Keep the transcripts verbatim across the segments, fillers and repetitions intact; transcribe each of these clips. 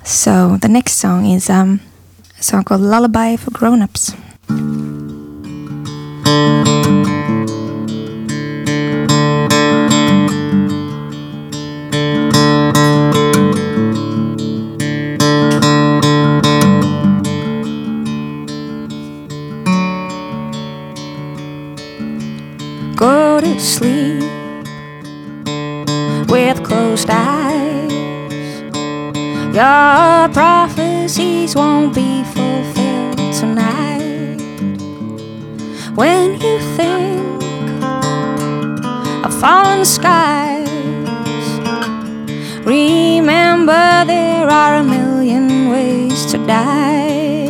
So the next song is um, a song called Lullaby for Grown-Ups. Go to sleep with closed eyes. Your prophecies won't be fulfilled tonight. When you think of fallen skies, remember there are a million ways to die.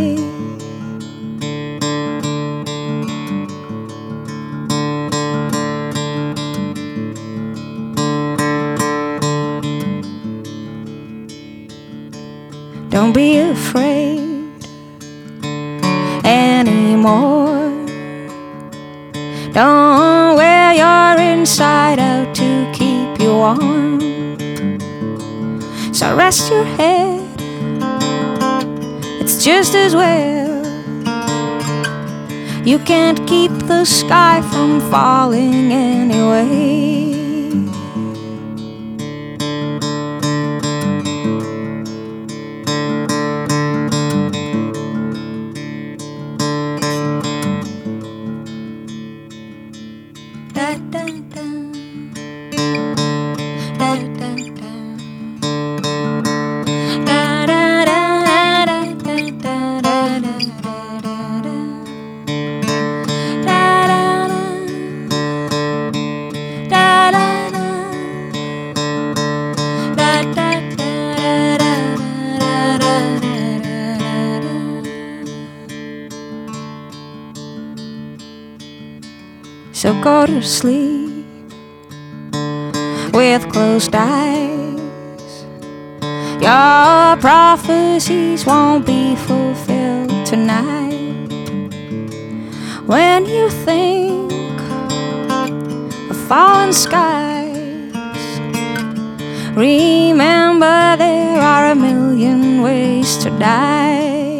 Don't be afraid anymore. Don't wear your inside out to keep you warm. So rest your head, it's just as well. You can't keep the sky from falling anyway. So go to sleep with closed eyes. Your prophecies won't be fulfilled tonight. When you think of fallen skies, remember there are a million ways to die.